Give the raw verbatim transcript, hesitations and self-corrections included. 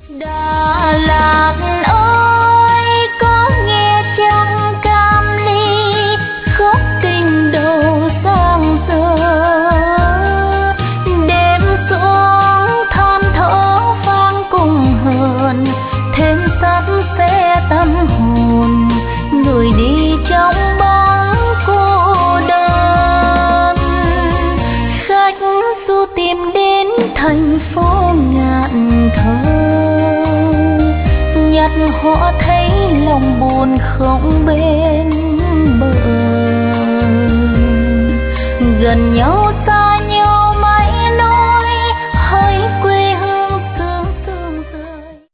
Đà Lạt ơi có nghe chăng cam ly khúc tình đầu sang giờ, đêm xuống than thở vang cùng hờn thêm sắt xe tâm hồn người đi trong bóng cô đơn. Khách du tìm đến thành phố ngạn thơ, nhặt họ thấy lòng buồn không bên bờ, gần nhau xa